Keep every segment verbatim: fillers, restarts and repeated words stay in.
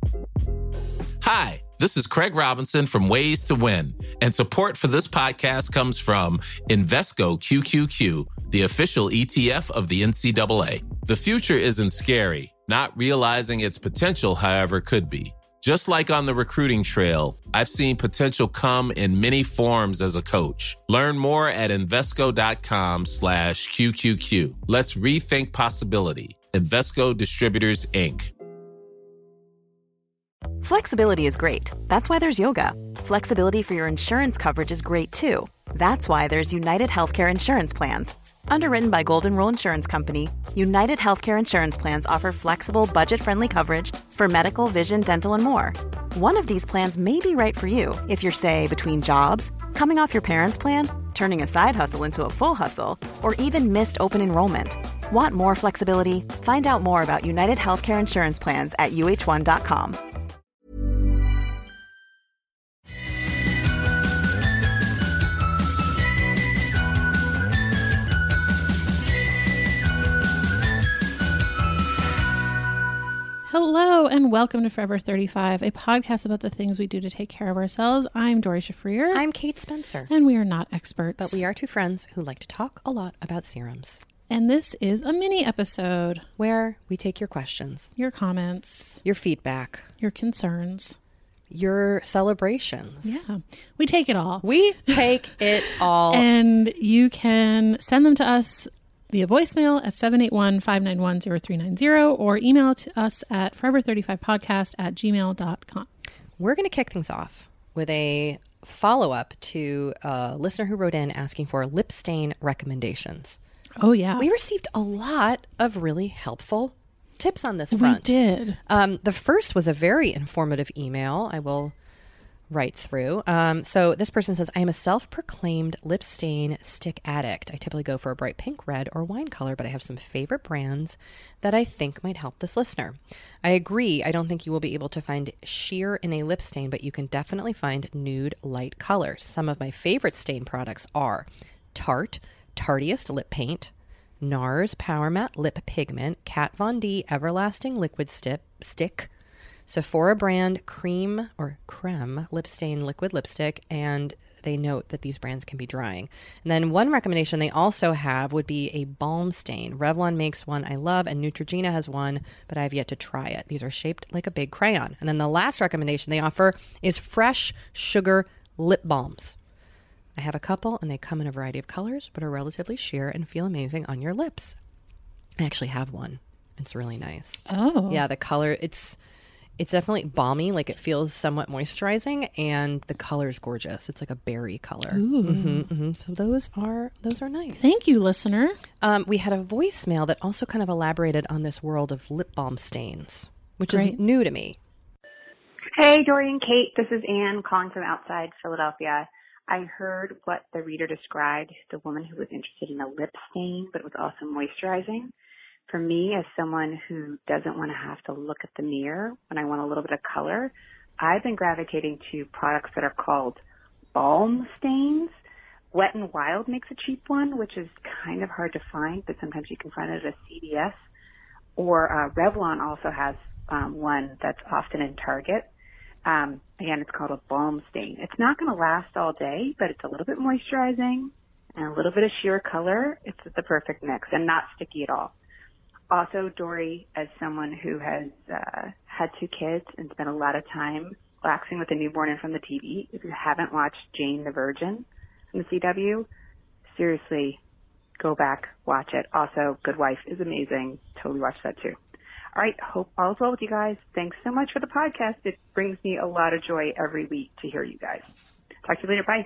Hi, this is Craig Robinson from Ways to Win, and support for this podcast comes from Invesco Q Q Q, the official E T F of the N C double A. The future isn't scary. Not realizing its potential, however, could be. Just like on the recruiting trail, I've seen potential come in many forms as a coach. Learn more at Invesco.com slash QQQ. Let's rethink possibility. Invesco Distributors, Incorporated. Flexibility is great. That's why there's yoga. Flexibility for your insurance coverage is great too. That's why there's United Healthcare Insurance Plans. Underwritten by Golden Rule Insurance Company, United Healthcare Insurance Plans offer flexible, budget-friendly coverage for medical, vision, dental, and more. One of these plans may be right for you if you're, say, between jobs, coming off your parents' plan, turning a side hustle into a full hustle, or even missed open enrollment. Want more flexibility? Find out more about United Healthcare Insurance Plans at U H one dot com. Hello and welcome to Forever thirty-five, a podcast about the things we do to take care of ourselves. I'm Dory Shafrir. I'm Kate Spencer. And we are not experts. But we are two friends who like to talk a lot about serums. And this is a mini episode where we take your questions, your comments, your feedback, your concerns, your celebrations. Yeah, we take it all. We take it all. And you can send them to us via voicemail at seven eight one, five nine one, zero three nine zero or email to us at forever thirty-five podcast at gmail dot com. We're going to kick things off with a follow-up to a listener who wrote in asking for lip stain recommendations. Oh, yeah. We received a lot of really helpful tips on this front. We did. Um, the first was a very informative email. I will write through. Um, so this person says, I am a self-proclaimed lip stain stick addict. I typically go for a bright pink, red, or wine color, but I have some favorite brands that I think might help this listener. I agree. I don't think you will be able to find sheer in a lip stain, but you can definitely find nude light colors. Some of my favorite stain products are Tarte, Tartiest Lip Paint, NARS Power Matte Lip Pigment, Kat Von D Everlasting Liquid Stip, Stick, Sephora brand cream or creme lip stain liquid lipstick, and they note that these brands can be drying. And then one recommendation they also have would be a balm stain. Revlon makes one I love, and Neutrogena has one, but I have yet to try it. These are shaped like a big crayon. And then the last recommendation they offer is fresh sugar lip balms. I have a couple, and they come in a variety of colors, but are relatively sheer and feel amazing on your lips. I actually have one. It's really nice. Oh. Yeah, the color, it's... It's definitely balmy, like it feels somewhat moisturizing, and the color is gorgeous. It's like a berry color. Ooh. Mm-hmm, mm-hmm. So those are those are nice. Thank you, listener. Um, we had a voicemail that also kind of elaborated on this world of lip balm stains, which Great. is new to me. Hey, Dory and Kate. This is Anne calling from outside Philadelphia. I heard what the reader described, the woman who was interested in a lip stain, but was also moisturizing. For me, as someone who doesn't want to have to look at the mirror when I want a little bit of color, I've been gravitating to products that are called balm stains. Wet n Wild makes a cheap one, which is kind of hard to find, but sometimes you can find it at a C V S. Or uh, Revlon also has um, one that's often in Target. Um, again, it's called a balm stain. It's not going to last all day, but it's a little bit moisturizing and a little bit of sheer color. It's the perfect mix and not sticky at all. Also, Dory, as someone who has uh, had two kids and spent a lot of time relaxing with a newborn in front of the T V, if you haven't watched Jane the Virgin on the C W, seriously, go back, watch it. Also, Good Wife is amazing. Totally watch that too. All right, hope all is well with you guys. Thanks so much for the podcast. It brings me a lot of joy every week to hear you guys. Talk to you later. Bye.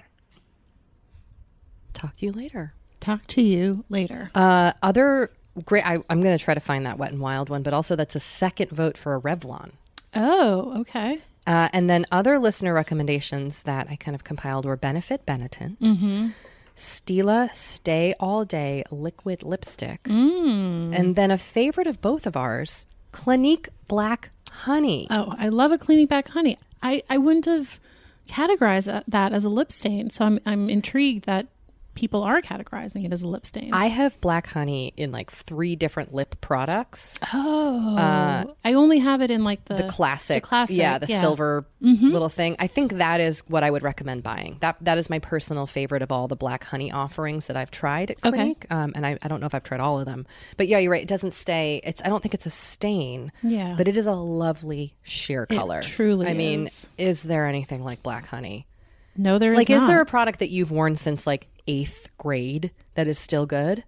Talk to you later. Talk to you later. Uh, other... Great. I, I'm going to try to find that Wet n Wild one, but also that's a second vote for a Revlon. Oh, okay. Uh, and then other listener recommendations that I kind of compiled were Benefit Benetint, Mm-hmm. Stila Stay All Day Liquid Lipstick, Mm. and then a favorite of both of ours, Clinique Black Honey. Oh, I love a Clinique Black Honey. I, I wouldn't have categorized that, that as a lip stain, so I'm I'm intrigued that people are categorizing it as a lip stain. I have black honey in like three different lip products. oh, Uh, I only have it in like the The classic, the classic, yeah, the yeah. silver Mhm. little thing. I think that is what I would recommend buying. That that is my personal favorite of all the black honey offerings that I've tried at Okay. Clinique. Um, and I, I don't know if I've tried all of them, but yeah, you're right. It doesn't stay. It's I don't think it's a stain. Yeah. but it is a lovely sheer color. truly I mean, is. is there anything like black honey? No, there is Like, is not. there a product that you've worn since like eighth grade that is still good?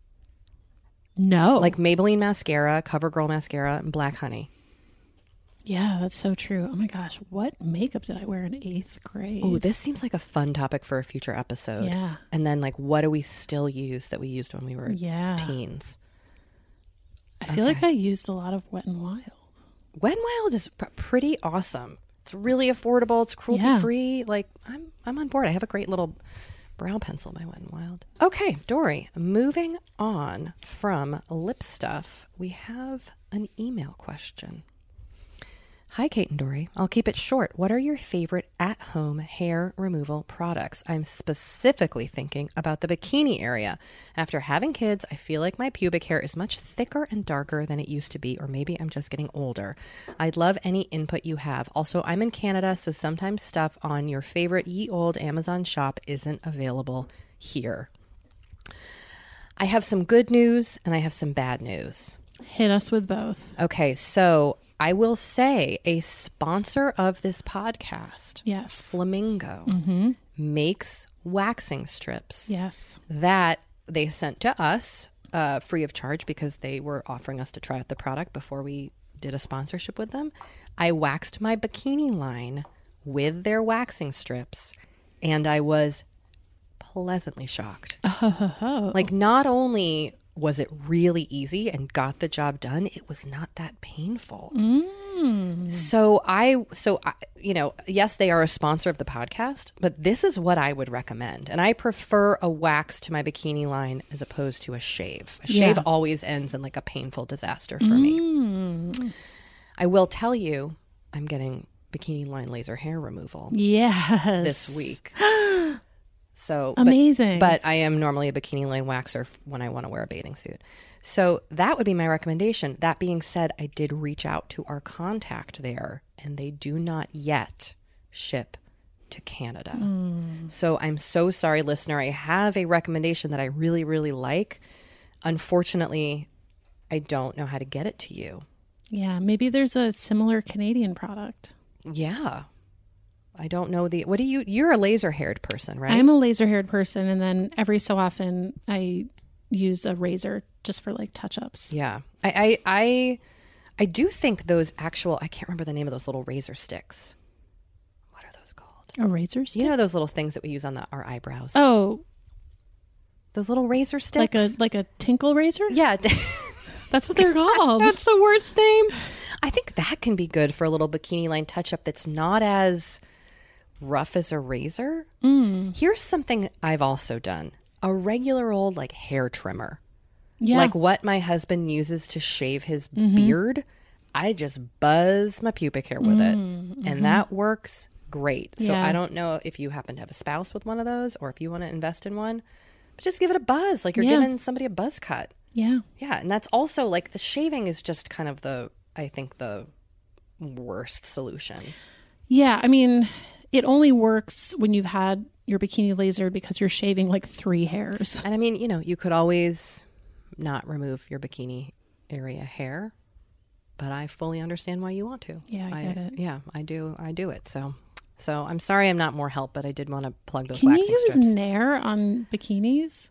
No. Like Maybelline mascara, CoverGirl mascara, and black honey. Yeah, that's so true. Oh my gosh, what makeup did I wear in eighth grade? Oh, this seems like a fun topic for a future episode. Yeah. And then, like, what do we still use that we used when we were Yeah. teens? I feel okay. like I used a lot of Wet n Wild. Wet n Wild is pr- pretty awesome. It's really affordable. It's cruelty free. Like, I'm I'm on board. I have a great little brow pencil by Wet n Wild. Okay, Dory. Moving on from lip stuff, we have an email question. Hi, Kate and Dory. I'll keep it short. What are your favorite at-home hair removal products? I'm specifically thinking about the bikini area. After having kids, I feel like my pubic hair is much thicker and darker than it used to be, or maybe I'm just getting older. I'd love any input you have. Also, I'm in Canada, so sometimes stuff on your favorite ye old Amazon shop isn't available here. I have some good news and I have some bad news. Hit us with both. Okay, so I will say a sponsor of this podcast, Yes. Flamingo, Mm-hmm. makes waxing strips Yes. that they sent to us uh, free of charge because they were offering us to try out the product before we did a sponsorship with them. I waxed my bikini line with their waxing strips, and I was pleasantly shocked. Oh. Like, not only was it really easy and got the job done, it was not that painful. Mm. So I, so I, you know, yes, they are a sponsor of the podcast, but this is what I would recommend. And I prefer a wax to my bikini line as opposed to a shave. A shave Yeah. always ends in like a painful disaster for me. Mm. I will tell you, I'm getting bikini line laser hair removal Yes. this week. So but- Amazing. But, I am normally a bikini line waxer when I want to wear a bathing suit. So that would be my recommendation. That being said, I did reach out to our contact there, and they do not yet ship to Canada. Mm. So I'm so sorry, listener. I have a recommendation that I really, really like. Unfortunately, I don't know how to get it to you. Yeah, maybe there's a similar Canadian product. Yeah. I don't know the, what do you, you're a laser haired person, right? I'm a laser haired person, and then every so often I use a razor just for like touch ups. Yeah. I, I, I, I do think those actual, I can't remember the name of those little razor sticks. What are those called? A razor stick? You know those little things that we use on the, our eyebrows? Oh, Those little razor sticks? like a like a tinkle razor? Yeah. That's what they're called. That's the worst name. I think that can be good for a little bikini line touch up that's not as rough as a razor. Mm. Here's something I've also done. A regular old like hair trimmer. Yeah. Like what my husband uses to shave his Mm-hmm. beard. I just buzz my pubic hair with it. Mm-hmm. And that works great. So Yeah. I don't know if you happen to have a spouse with one of those or if you want to invest in one. But just give it a buzz. Like you're Yeah. giving somebody a buzz cut. Yeah. Yeah, and that's also like the shaving is just kind of the, I think, the worst solution. Yeah. I mean, it only works when you've had your bikini lasered because you're shaving like three hairs. And I mean, you know, you could always not remove your bikini area hair, but I fully understand why you want to. Yeah, I get it. Yeah, I do. I do it. So, so I'm sorry I'm not more help, but I did want to plug those Can you waxing use strips. Nair on bikinis?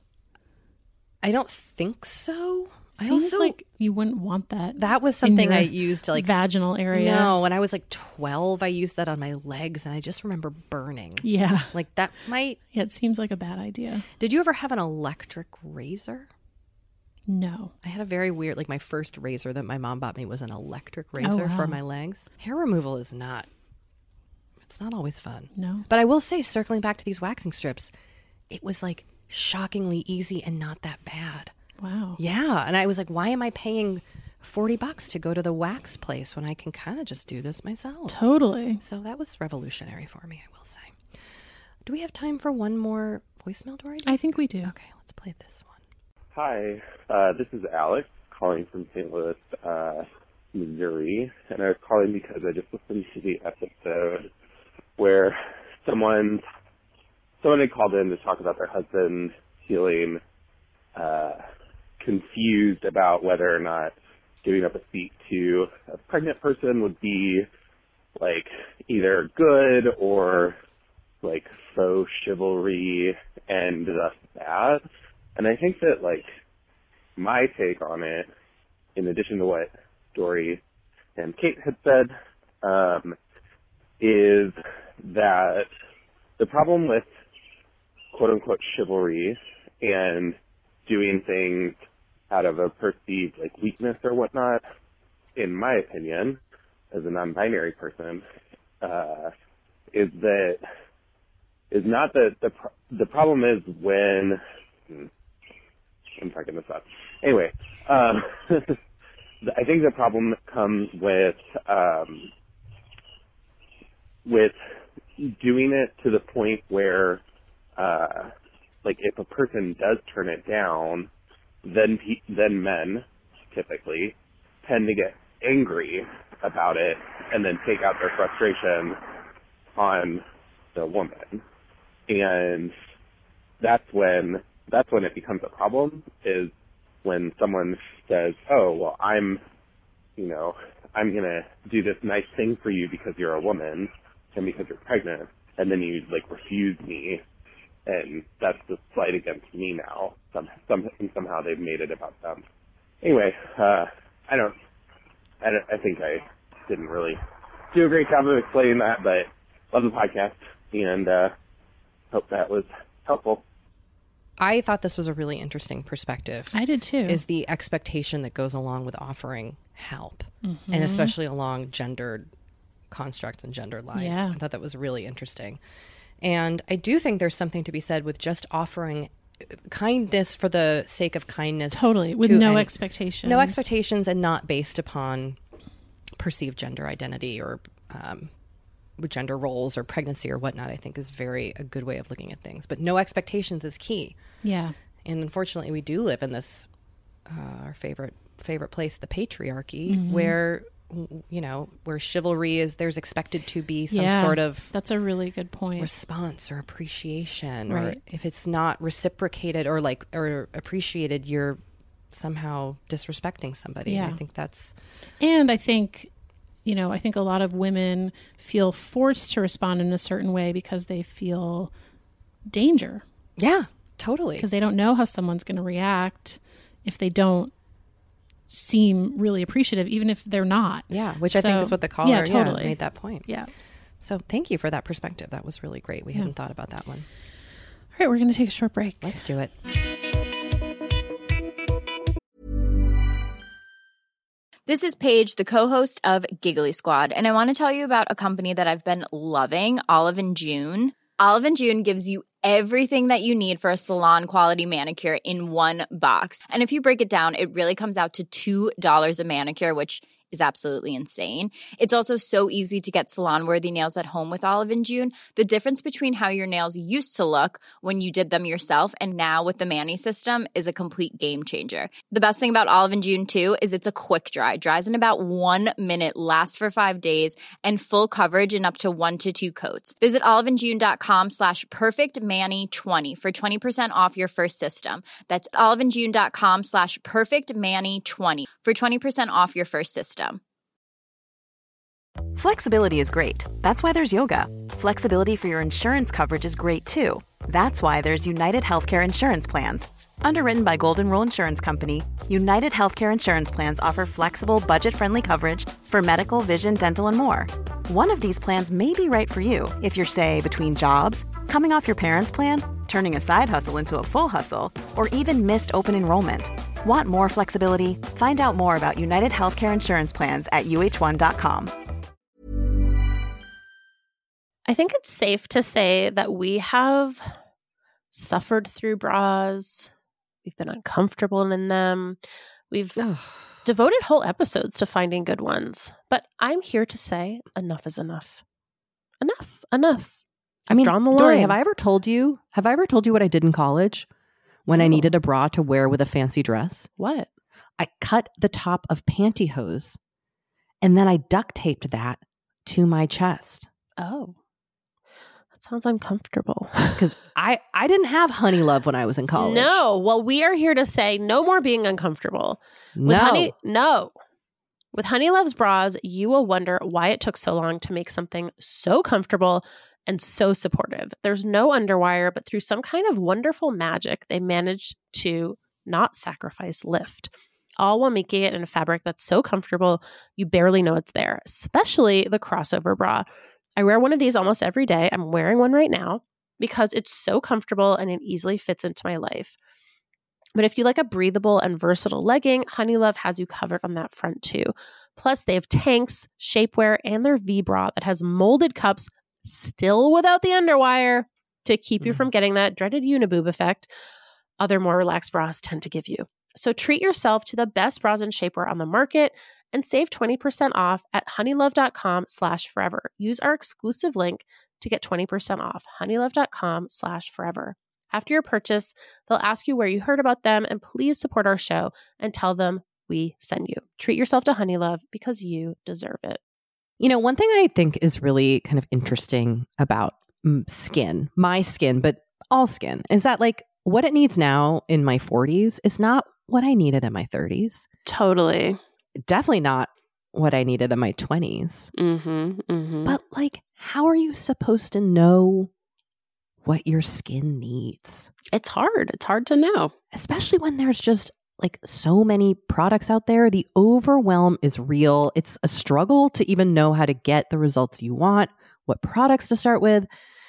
I don't think so. I Seems also like you wouldn't want that. that was in something your I used to like. vaginal area. No, when I was like twelve, I used that on my legs, and I just remember burning. Yeah. Like that might. Yeah, it seems like a bad idea. Did you ever have an electric razor? No. I had a very weird, like my first razor that my mom bought me was an electric razor wow. for my legs. Hair removal is not, it's not always fun. No. But I will say, circling back to these waxing strips, it was like shockingly easy and not that bad. Wow. Yeah. And I was like, why am I paying forty bucks to go to the wax place when I can kind of just do this myself? Totally. So that was revolutionary for me, I will say. Do we have time for one more voicemail, Dory? I think we do. Okay, let's play this one. Hi, uh, this is Alex calling from Saint Louis, uh, Missouri, and I was calling because I just listened to the episode where someone someone had called in to talk about their husband feeling uh, confused about whether or not giving up a seat to a pregnant person would be like either good or like faux chivalry and thus bad. And I think that like my take on it, in addition to what Dory and Kate had said, um, is that the problem with quote unquote chivalry and doing things out of a perceived like weakness or whatnot, in my opinion, as a non-binary person, uh, is that is not that the pro- the problem is when hmm, I'm fucking this up. Anyway, um, I think the problem comes with um, with doing it to the point where, uh, like, if a person does turn it down, then pe- then men typically tend to get angry about it and then take out their frustration on the woman, and that's when that's when it becomes a problem. Is when someone says, "Oh, well, I'm, you know, I'm gonna do this nice thing for you because you're a woman and because you're pregnant, and then you like refuse me, and that's the slight against me now." Some, some, somehow they've made it about them. Anyway, uh, I don't, I don't, I think I didn't really do a great job of explaining that, but love the podcast and uh, hope that was helpful. I thought this was a really interesting perspective. I did too. Is the expectation that goes along with offering help, mm-hmm. and especially along gendered constructs and gendered lines. Yeah. I thought that was really interesting. And I do think there's something to be said with just offering kindness for the sake of kindness. Totally. With no expectations. No expectations, and not based upon perceived gender identity or um, gender roles or pregnancy or whatnot, I think is very a good way of looking at things. But no expectations is key. Yeah. And unfortunately, we do live in this, uh, our favorite favorite place, the patriarchy, mm-hmm. where, you know, where chivalry is, there's expected to be some yeah, sort of... That's a really good point. ...response or appreciation. Right. Or if it's not reciprocated or like, or appreciated, you're somehow disrespecting somebody. Yeah. And I think that's... And I think... You know, I think a lot of women feel forced to respond in a certain way because they feel danger. Yeah, totally. Because they don't know how someone's going to react if they don't seem really appreciative, even if they're not. Yeah, which so, I think is what the caller yeah, totally. yeah, made that point. Yeah. So thank you for that perspective. That was really great. We yeah. hadn't thought about that one. All right, we're going to take a short break. Let's do it. This is Paige, the co-host of Giggly Squad, and I want to tell you about a company that I've been loving, Olive and June. Olive and June gives you everything that you need for a salon-quality manicure in one box. And if you break it down, it really comes out to two dollars a manicure, which is absolutely insane. It's also so easy to get salon-worthy nails at home with Olive and June. The difference between how your nails used to look when you did them yourself and now with the Mani system is a complete game changer. The best thing about Olive and June, too, is it's a quick dry. Dries in about one minute, lasts for five days, and full coverage in up to one to two coats. Visit oliveandjune.com slash perfectmani20 for twenty percent off your first system. That's oliveandjune.com slash perfectmani20 for twenty percent off your first system. Flexibility is great. That's why there's yoga. Flexibility for your insurance coverage is great too. That's why there's United Healthcare Insurance Plans. Underwritten by Golden Rule Insurance Company, United Healthcare Insurance Plans offer flexible, budget-friendly coverage for medical, vision, dental, and more. One of these plans may be right for you if you're, say, between jobs, coming off your parents' plan, turning a side hustle into a full hustle, or even missed open enrollment. Want more flexibility? Find out more about United Healthcare Insurance Plans at U H one dot com. I think it's safe to say that we have suffered through bras. We've been uncomfortable in them. We've devoted whole episodes to finding good ones. But I'm here to say enough is enough. Enough. Enough. I mean, drawn the line. Dory, have I ever told you, have I ever told you what I did in college when No. I needed a bra to wear with a fancy dress? What? I cut the top of pantyhose and then I duct taped that to my chest. Oh, that sounds uncomfortable. Because I, I didn't have Honey Love when I was in college. No. Well, we are here to say no more being uncomfortable. With No. Honey, no. With Honey Love's bras, you will wonder why it took so long to make something so comfortable and so supportive. There's no underwire, but through some kind of wonderful magic, they managed to not sacrifice lift, all while making it in a fabric that's so comfortable you barely know it's there, especially the crossover bra. I wear one of these almost every day. I'm wearing one right now because it's so comfortable and it easily fits into my life. But if you like a breathable and versatile legging, Honey Love has you covered on that front too. Plus, they have tanks, shapewear, and their V-bra that has molded cups, still without the underwire, to keep you from getting that dreaded uniboob effect other more relaxed bras tend to give you. So treat yourself to the best bras and shapewear on the market and save twenty percent off at honeylove.com slash forever. Use our exclusive link to get twenty percent off, honeylove.com slash forever. After your purchase, they'll ask you where you heard about them, and please support our show and tell them we send you. Treat yourself to Honey Love because you deserve it. You know, one thing I think is really kind of interesting about mm, skin, my skin, but all skin, is that like what it needs now in my forties is not what I needed in my thirties. Totally. Definitely not what I needed in my twenties. Mm-hmm, mm-hmm. But like, how are you supposed to know what your skin needs? It's hard. It's hard to know. Especially when there's just like so many products out there. The overwhelm is real. It's a struggle to even know how to get the results you want, what products to start with.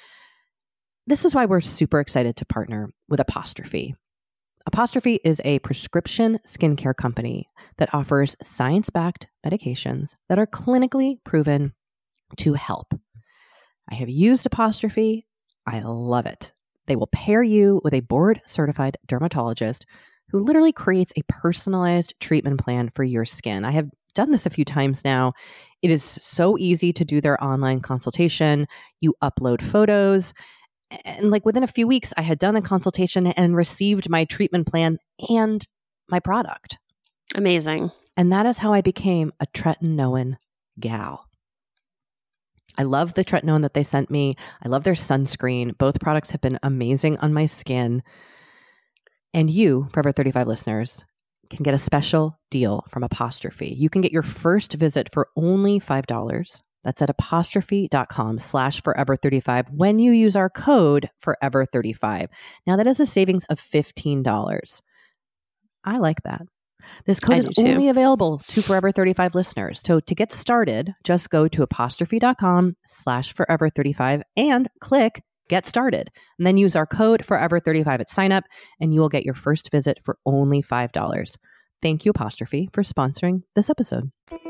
This is why we're super excited to partner with Apostrophe. Apostrophe is a prescription skincare company that offers science-backed medications that are clinically proven to help. I have used Apostrophe. I love it. They will pair you with a board-certified dermatologist who literally creates a personalized treatment plan for your skin. I have done this a few times now. It is so easy to do their online consultation. You upload photos. And like within a few weeks, I had done the consultation and received my treatment plan and my product. Amazing. And that is how I became a tretinoin gal. I love the tretinoin that they sent me. I love their sunscreen. Both products have been amazing on my skin. And you, Forever thirty-five listeners, can get a special deal from Apostrophe. You can get your first visit for only five dollars. That's at apostrophe.com slash forever 35 when you use our code forever thirty-five. Now that is a savings of fifteen dollars. I like that. This code I is do too. only available to Forever thirty-five listeners. So to get started, just go to apostrophe.com slash forever 35 and click get started. And then use our code forever thirty-five at sign up and you will get your first visit for only five dollars. Thank you, Apostrophe, for sponsoring this episode.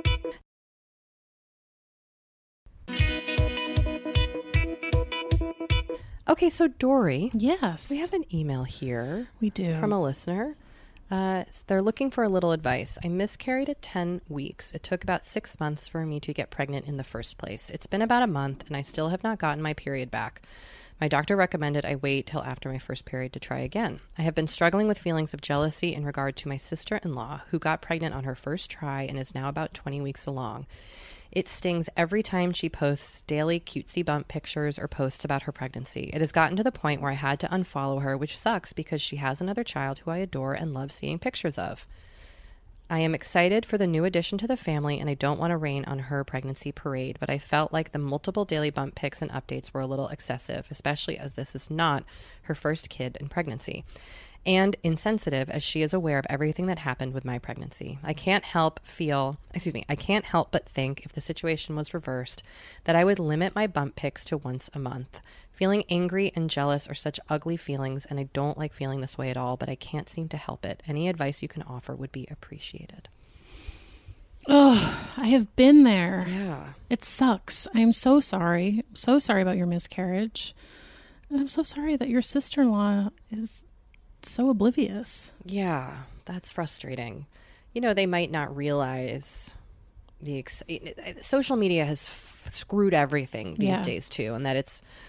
Okay, so Dory, Yes. we have an email here We do. from a listener. Uh, they're looking for a little advice. I miscarried at ten weeks. It took about six months for me to get pregnant in the first place. It's been about a month and I still have not gotten my period back. My doctor recommended I wait till after my first period to try again. I have been struggling with feelings of jealousy in regard to my sister-in-law who got pregnant on her first try and is now about twenty weeks along. It stings every time she posts daily cutesy bump pictures or posts about her pregnancy. It has gotten to the point where I had to unfollow her, which sucks because she has another child who I adore and love seeing pictures of. I am excited for the new addition to the family and I don't want to rain on her pregnancy parade, but I felt like the multiple daily bump pics and updates were a little excessive, especially as this is not her first kid in pregnancy. And insensitive as she is aware of everything that happened with my pregnancy. I can't help feel, excuse me, I can't help but think if the situation was reversed, that I would limit my bump pics to once a month. Feeling angry and jealous are such ugly feelings, and I don't like feeling this way at all, but I can't seem to help it. Any advice you can offer would be appreciated. Oh, I have been there. Yeah. It sucks. I'm so sorry. I'm so sorry about your miscarriage. And I'm so sorry that your sister-in-law is so oblivious. Yeah, that's frustrating. You know, they might not realize the ex- social media has f- screwed everything these Yeah. days too, and that it's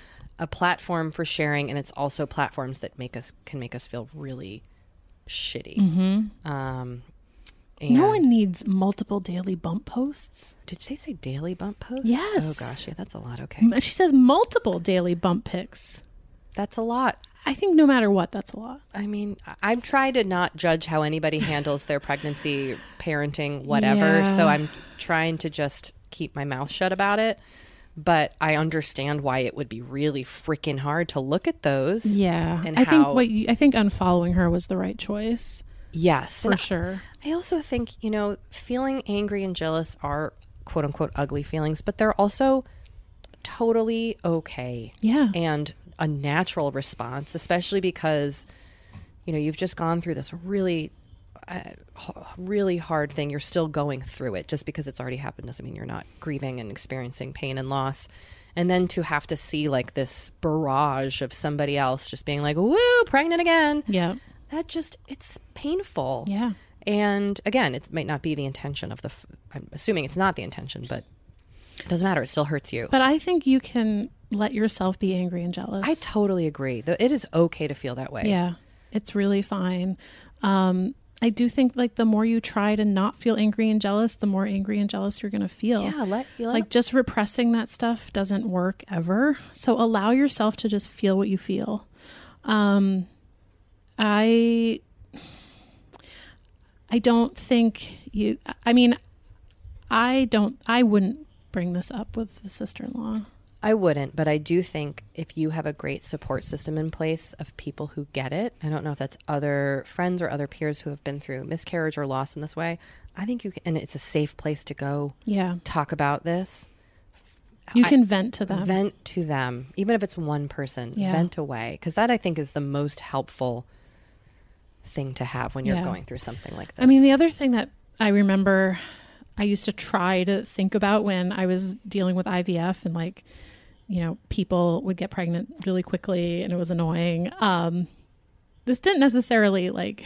a platform for sharing, and it's also platforms that make us can make us feel really shitty. Mm-hmm. Um, no one needs multiple daily bump posts. Did they say daily bump posts? Yes. Oh gosh, yeah, that's a lot. Okay. She says multiple daily bump pics. That's a lot. I think no matter what, that's a lot. I mean, I'm trying to not judge how anybody handles their pregnancy, parenting, whatever. Yeah. So I'm trying to just keep my mouth shut about it. But I understand why it would be really freaking hard to look at those. Yeah. And I how, think what you, I think unfollowing her was the right choice. Yes. For and sure. I also think, you know, feeling angry and jealous are quote unquote ugly feelings, but they're also totally okay. Yeah. And a natural response, especially because, you know, you've just gone through this really, uh, really hard thing. You're still going through it. Just because it's already happened doesn't mean you're not grieving and experiencing pain and loss. And then to have to see like this barrage of somebody else just being like, woo, pregnant again. Yeah. That just, it's painful. Yeah. And again, it might not be the intention of the, f- I'm assuming it's not the intention, but it doesn't matter. It still hurts you. But I think you can let yourself be angry and jealous. I totally agree. Though it is okay to feel that way. Yeah, it's really fine. Um, I do think like the more you try to not feel angry and jealous, the more angry and jealous you're going to feel. Yeah, let, you let like just repressing that stuff doesn't work ever. So allow yourself to just feel what you feel. Um, I, I don't think you. I mean, I don't. I wouldn't bring this up with the sister-in-law. I wouldn't, but I do think if you have a great support system in place of people who get it, I don't know if that's other friends or other peers who have been through miscarriage or loss in this way, I think you can, and it's a safe place to go yeah. talk about this. You I, can vent to them. Vent to them, even if it's one person, yeah. vent away. Because that I think is the most helpful thing to have when you're yeah. going through something like this. I mean, the other thing that I remember I used to try to think about when I was dealing with I V F and like, you know, people would get pregnant really quickly and it was annoying. Um, this didn't necessarily like,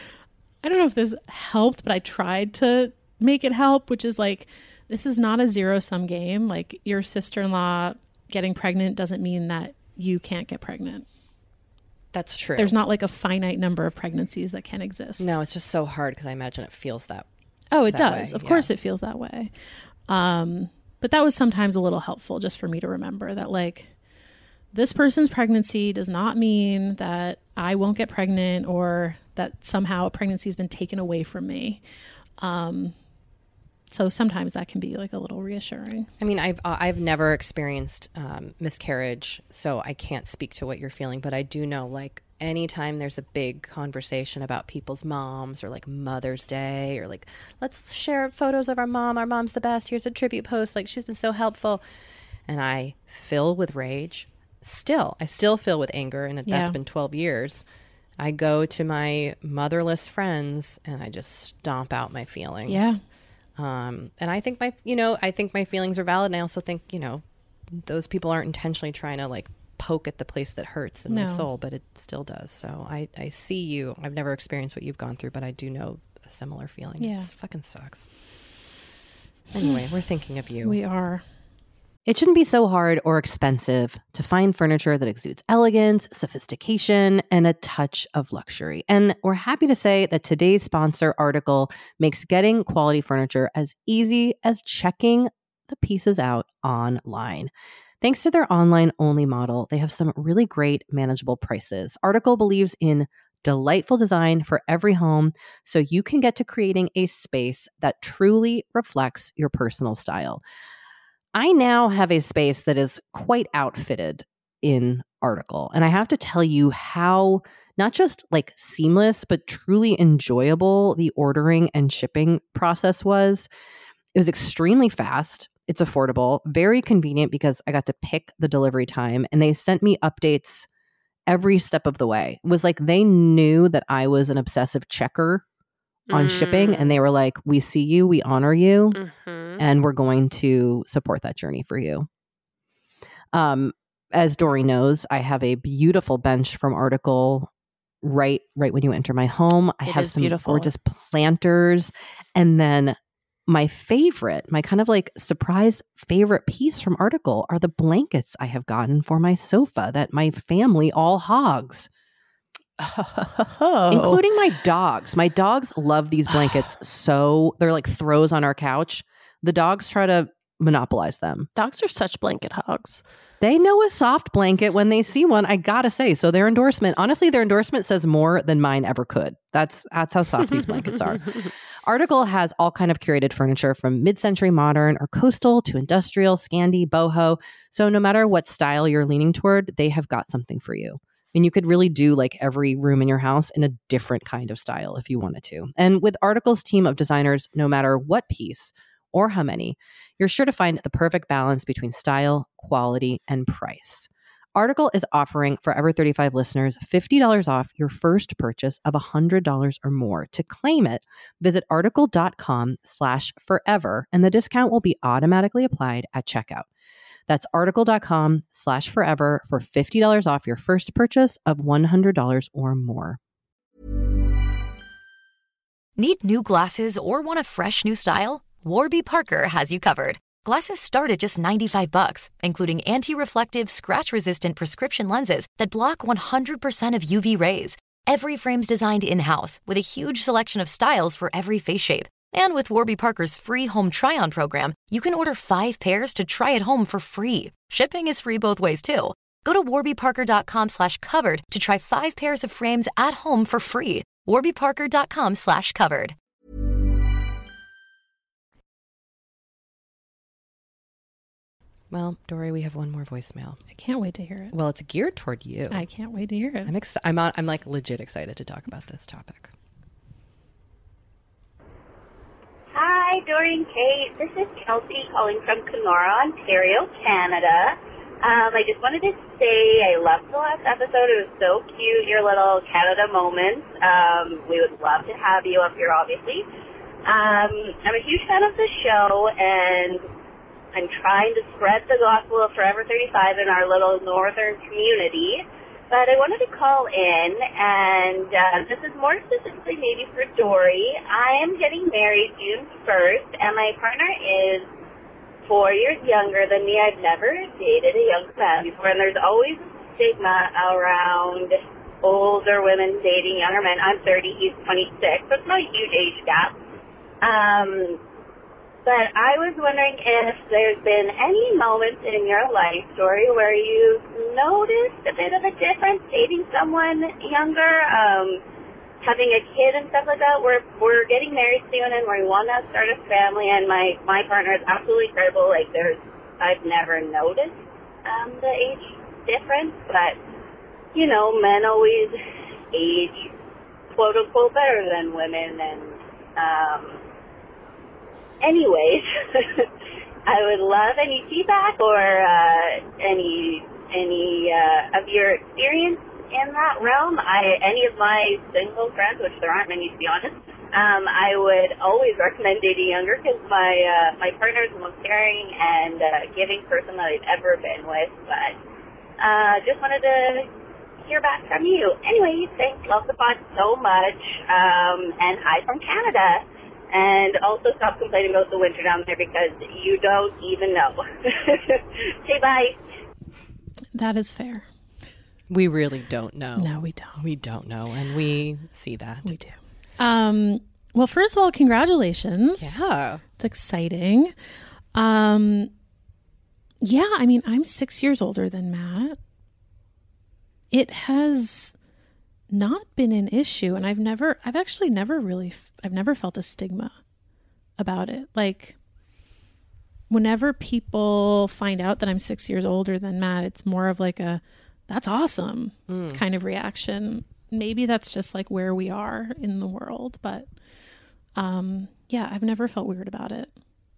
I don't know if this helped, but I tried to make it help, which is like, this is not a zero sum game. Like your sister-in-law getting pregnant doesn't mean that you can't get pregnant. That's true. There's not like a finite number of pregnancies that can exist. No, it's just so hard because I imagine it feels that Oh, it that does. way, Of yeah. course it feels that way. Um, but that was sometimes a little helpful just for me to remember that like this person's pregnancy does not mean that I won't get pregnant or that somehow a pregnancy has been taken away from me. Um, so sometimes that can be like a little reassuring. I mean, I've uh, I've never experienced um, miscarriage, so I can't speak to what you're feeling. But I do know, like, anytime there's a big conversation about people's moms or like Mother's Day or like, let's share photos of our mom. Our mom's the best. Here's a tribute post. Like, she's been so helpful. And I fill with rage. Still, I still fill with anger. And Yeah. that's been twelve years. I go to my motherless friends and I just stomp out my feelings. Yeah. Um, and I think my, you know, I think my feelings are valid. And I also think, you know, those people aren't intentionally trying to like poke at the place that hurts in No. my soul, but it still does. So I, I see you. I've never experienced what you've gone through, but I do know a similar feeling. Yeah. It fucking sucks. Anyway, we're thinking of you. We are. It shouldn't be so hard or expensive to find furniture that exudes elegance, sophistication, and a touch of luxury. And we're happy to say that today's sponsor article makes getting quality furniture as easy as checking the pieces out online. Thanks to their online-only model, they have some really great manageable prices. Article believes in delightful design for every home, so you can get to creating a space that truly reflects your personal style. I now have a space that is quite outfitted in Article, and I have to tell you how not just like seamless, but truly enjoyable the ordering and shipping process was. It was extremely fast. It's affordable, very convenient because I got to pick the delivery time and they sent me updates every step of the way. It was like they knew that I was an obsessive checker on Mm. shipping and they were like, we see you, we honor you, Mhm. and we're going to support that journey for you. Um, as Dory knows, I have a beautiful bench from Article right right when you enter my home. I It have is some beautiful. gorgeous planters, and then my favorite, my kind of like surprise favorite piece from Article are the blankets I have gotten for my sofa that my family all hogs. Oh. Including my dogs. My dogs love these blankets so they're like throws on our couch. The dogs try to monopolize them. Dogs are such blanket hogs. They know a soft blanket when they see one, I gotta say. So their endorsement, honestly, their endorsement says more than mine ever could. That's that's how soft these blankets are. Article has all kind of curated furniture from mid-century modern or coastal to industrial, Scandi, boho. So no matter what style you're leaning toward, they have got something for you. I mean, you could really do like every room in your house in a different kind of style if you wanted to. And with Article's team of designers, no matter what piece or how many, you're sure to find the perfect balance between style, quality, and price. Article is offering Forever thirty-five listeners fifty dollars off your first purchase of one hundred dollars or more. To claim it, visit article.com slash forever, and the discount will be automatically applied at checkout. That's article.com slash forever for fifty dollars off your first purchase of one hundred dollars or more. Need new glasses or want a fresh new style? Warby Parker has you covered. Glasses start at just ninety-five bucks, including anti-reflective, scratch-resistant prescription lenses that block one hundred percent of U V rays. Every frame's designed in-house with a huge selection of styles for every face shape. And with Warby Parker's free home try-on program, you can order five pairs to try at home for free. Shipping is free both ways, too. Go to warbyparker.com slash covered to try five pairs of frames at home for free. warbyparker.com slash covered. Well, Dory, we have one more voicemail. I can't wait to hear it. Well, it's geared toward you. I can't wait to hear it. I'm ex- I'm, on, I'm like legit excited to talk about this topic. Hi, Dory and Kate. This is Kelsey calling from Kenora, Ontario, Canada. Um, I just wanted to say I loved the last episode. It was so cute, your little Canada moments. Um, we would love to have you up here, obviously. Um, I'm a huge fan of the show, and I'm trying to spread the gospel of Forever thirty-five in our little northern community. But I wanted to call in, and uh, this is more specifically maybe for Dory. I am getting married June first, and my partner is four years younger than me. I've never dated a young man before, and there's always a stigma around older women dating younger men. I'm thirty, he's twenty-six, so it's not a huge age gap. Um, but I was wondering if there's been any moments in your life, Dory, where you've noticed a bit of a difference dating someone younger, um, having a kid and stuff like that. We're we're getting married soon, and we want to start a family. And my my partner is absolutely incredible. Like there's, I've never noticed um, the age difference, but you know, men always age quote unquote better than women, and um. Anyways, I would love any feedback or uh, any any uh, of your experience in that realm. I any of my single friends, which there aren't many to be honest, um, I would always recommend dating younger because my uh, my partner is the most caring and uh, giving person that I've ever been with. But uh, just wanted to hear back from you. Anyway, thanks, love the pod so much, um, and hi from Canada. And also stop complaining about the winter down there because you don't even know. Okay, bye. That is fair. We really don't know. No, we don't. We don't know, and we see that. We do. Um, well, first of all, congratulations. Yeah. It's exciting. Um, yeah, I mean, I'm six years older than Matt. It has not been an issue, and I've never, I've actually never really, I've never felt a stigma about it. Like, whenever people find out that I'm six years older than Matt, it's more of like a, that's awesome mm. kind of reaction. Maybe that's just like where we are in the world, but um, yeah, I've never felt weird about it.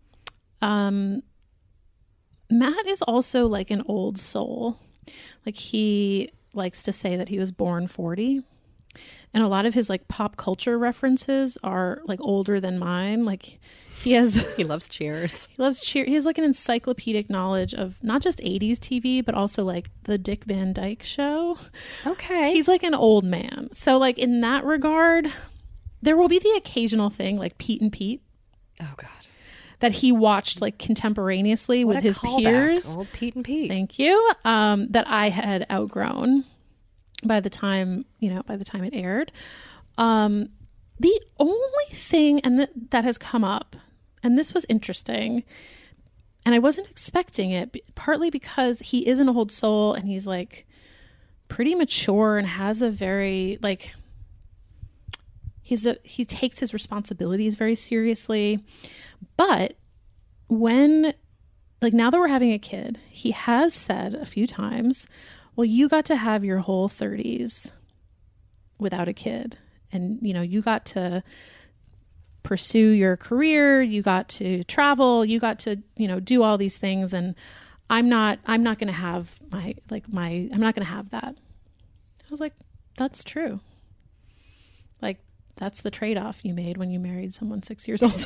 Um, Matt is also like an old soul. Like he likes to say that he was born forty, and a lot of his like pop culture references are like older than mine. Like he has, he loves Cheers. He loves Cheers. He has like an encyclopedic knowledge of not just eighties T V, but also like the Dick Van Dyke Show. Okay. He's like an old man. So like in that regard, there will be the occasional thing like Pete and Pete. Oh God. that he watched like contemporaneously What with a his callback. peers. Old Pete and Pete. Thank you. Um, that I had outgrown by the time, you know, by the time it aired. Um, the only thing and th- that has come up, and this was interesting, and I wasn't expecting it, partly because he is an old soul and he's like pretty mature and has a very like he's a he takes his responsibilities very seriously. But when like now that we're having a kid, he has said a few times, well, you got to have your whole thirties without a kid. And, you know, you got to pursue your career, you got to travel, you got to, you know, do all these things. And I'm not, I'm not going to have my, like my, I'm not going to have that. I was like, that's true. Like, that's the trade-off you made when you married someone six years older.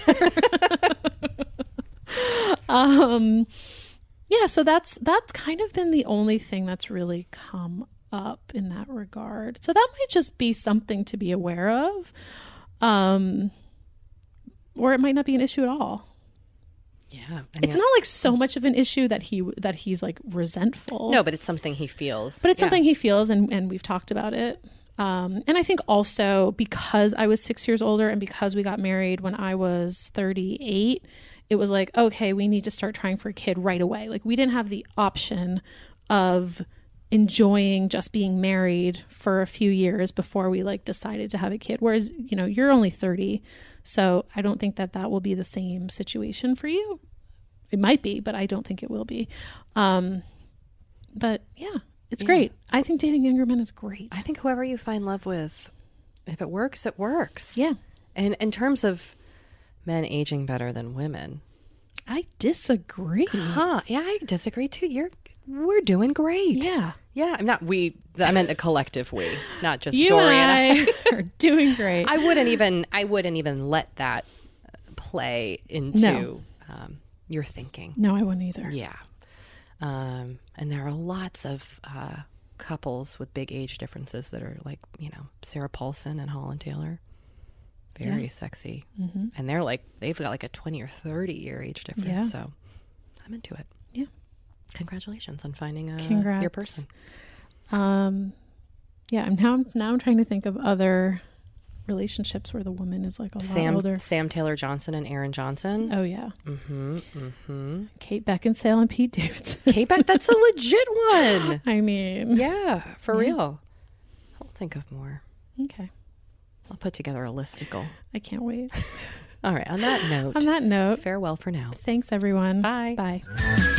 um, yeah, so that's, that's kind of been the only thing that's really come up in that regard. So that might just be something to be aware of. Um, or it might not be an issue at all. Yeah. I mean, it's not like so much of an issue that he that he's like resentful. No, but it's something he feels. But it's Yeah. something he feels, and, and we've talked about it. Um, and I think also because I was six years older and because we got married when I was thirty-eight, it was like, okay, we need to start trying for a kid right away. Like we didn't have the option of enjoying just being married for a few years before we like decided to have a kid. Whereas, you know, you're only thirty. So I don't think that that will be the same situation for you. It might be, but I don't think it will be. Um, but yeah, it's Yeah. great. I think dating younger men is great. I think whoever you find love with, if it works, it works. Yeah. And in terms of men aging better than women, I disagree. Huh. Yeah, I disagree too. You're we're doing great. Yeah. Yeah. I'm not we I meant a collective we, not just You Dory and and I are doing great. I wouldn't even I wouldn't even let that play into No. um, your thinking. No, I wouldn't either. Yeah. Um, and there are lots of uh, couples with big age differences that are like, you know, Sarah Paulson and Holland Taylor. Very Yeah. sexy. Mm-hmm. And they're like, they've got like a twenty or thirty year age difference. Yeah. So I'm into it. Yeah. Congratulations on finding uh, Congrats. your person. Um, yeah, I'm now, now I'm trying to think of other relationships where the woman is like a lot Sam, older. Sam Taylor Johnson and Aaron Johnson. Oh, yeah. Mm-hmm. Mm-hmm. Kate Beckinsale and Pete Davidson. Kate Beck, that's a legit one. I mean. Yeah, for Yeah. real. I'll think of more. Okay. I'll put together a listicle. I can't wait. All right. On that note. On that note. Farewell for now. Thanks, everyone. Bye. Bye.